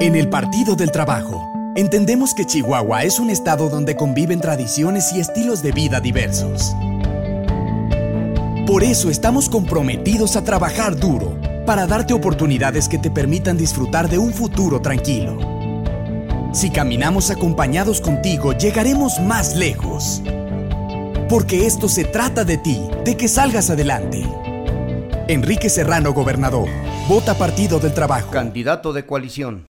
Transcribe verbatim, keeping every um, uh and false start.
En el Partido del Trabajo, entendemos que Chihuahua es un estado donde conviven tradiciones y estilos de vida diversos. Por eso estamos comprometidos a trabajar duro para darte oportunidades que te permitan disfrutar de un futuro tranquilo. Si caminamos acompañados contigo, llegaremos más lejos. Porque esto se trata de ti, de que salgas adelante. Enrique Serrano, gobernador. Vota Partido del Trabajo. Candidato de coalición.